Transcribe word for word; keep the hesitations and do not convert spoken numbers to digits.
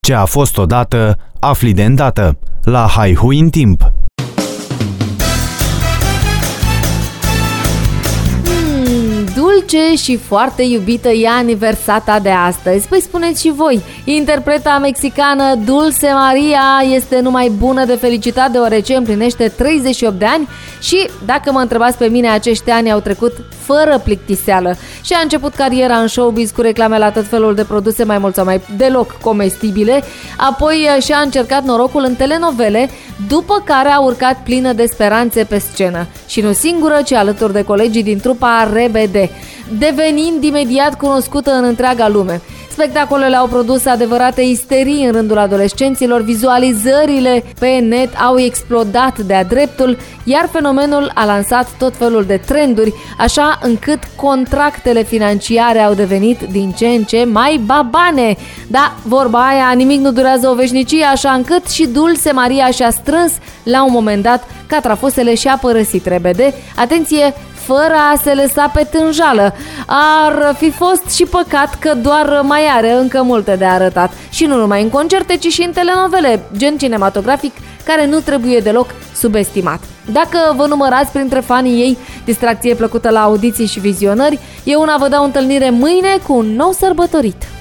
Ce a fost odată, afli de îndată. La Haihui în timp. Dulce și foarte iubită e aniversata de astăzi. Păi spuneți și voi, interpreta mexicană Dulce Maria este numai bună de felicitat deoarece împlinește treizeci și opt de ani și, dacă mă întrebați pe mine, acești ani au trecut fără plictiseală. Și a început cariera în showbiz cu reclame la tot felul de produse mai mult sau mai deloc comestibile, apoi și-a încercat norocul în telenovele, după care a urcat plină de speranțe pe scenă. Și nu singură, ci alături de colegii din trupa R B D, devenind imediat cunoscută în întreaga lume. Spectacolele au produs adevărate isterii în rândul adolescenților, vizualizările pe net au explodat de-a dreptul, iar fenomenul a lansat tot felul de trenduri, așa încât contractele financiare au devenit din ce în ce mai babane. Da, vorba aia, nimic nu durează o veșnicie, așa încât și Dulce Maria și-a strâns la un moment dat catrafosele și a părăsit R B D. Atenție, fără a se lăsa pe tânjală. Ar fi fost și păcat că doar mai are încă multe de arătat. Și nu numai în concerte, ci și în telenovele, gen cinematografic, care nu trebuie deloc subestimat. Dacă vă numărați printre fanii ei, distracție plăcută la audiții și vizionări, eu una vă dau întâlnire mâine cu un nou sărbătorit.